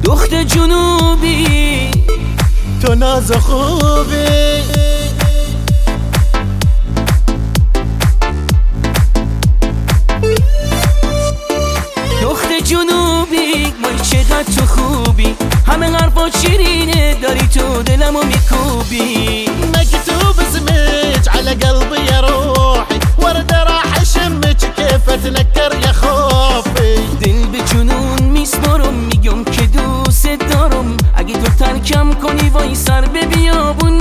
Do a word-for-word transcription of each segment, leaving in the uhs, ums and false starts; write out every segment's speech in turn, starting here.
دخت جنوبی تو ناز خوبی دخت جنوبی وای چقدر تو خوبی، همه حرفا شیرینه داری تو دلمو میکوبی. مكتوب اسمك على قلبي يا روحي، ورد راح اشمك كيف اتنكر يا خوفي. دل به جنون میسپارم میگم که دوست دارم، اگه تو ترکم کنی وای سر به بیابون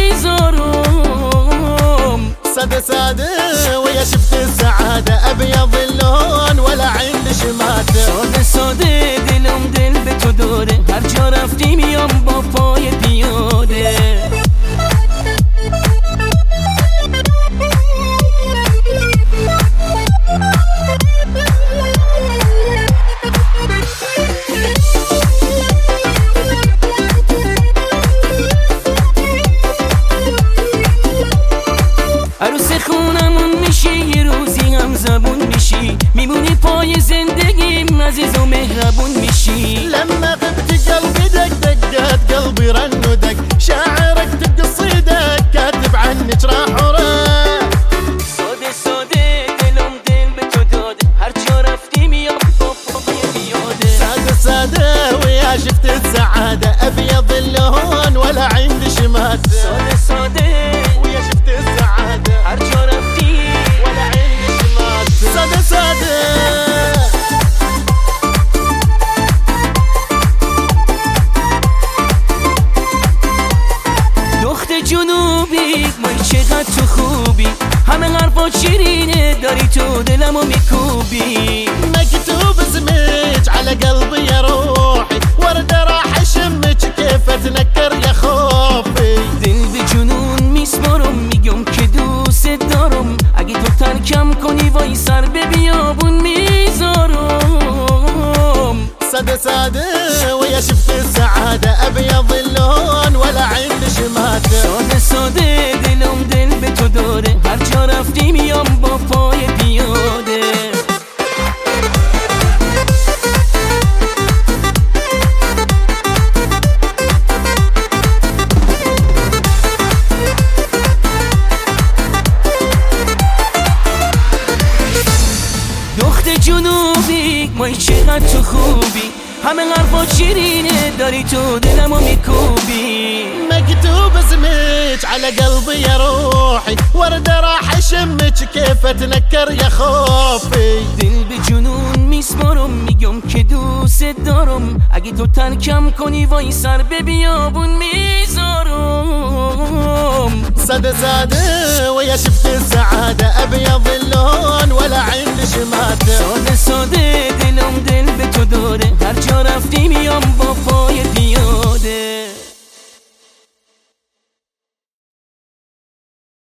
میذارم. ساده ساده ويا شفت السعادة، ابيض اللون ولا عندي شماتة. ساده ساده دلم دل به تو داره، هر جا رفتی میام با پای پیاده. عروس خونمون میشی، یه روزی هم زبون میشی، میمونی پای زندگیم عزیز و مهربون میشی. لما غبت قلبي دق دقات قلبي رن ودق، شاعرك تقصيدك كاتب عنك راح وراح. ساده ساده دلم دل به تو داده، هر جا رفتی میام با پای پیاده. ساده ساده ويا شفت السعادة، ابيض اللون ولا عندي شماتة. ساده ساده ويا شفت السعادة، هر جا رفتی ولا عندي شماتة. ساده ساده دخت جنوبی وای چقدر تو خوبی، همه حرفا شیرینه داری تو دلمو میکوبی. مكتوب اسمك على قلبي يا روحي، ورد راح اشمك كيف اتنكر يا خوفي. دل به جنون میسپارم میگم که دوست دارم، اگه تو ترکم کنی وای سر به بیابون میذارم. ساده ساده ويا شفت السعادة، ابيض اللون ولا عندي شماتة. ساده ساده دلم دل به تو داره، هر جا رفتی میام با پای پیاده. دخت جنوبی وای چقدر تو خوبی، همه حرفا شیرینه داری تو دلمو میکوبی. مكتوب اسمك على قلبي يا روحي، ورد راح اشمك كيف اتنكر يا خوفي. دل به جنون میسپارم میگم که دوست دارم، اگه تو ترکم کنی وای سر به بیابون میذارم. ساده ساده ويا شفت السعادة، ابيض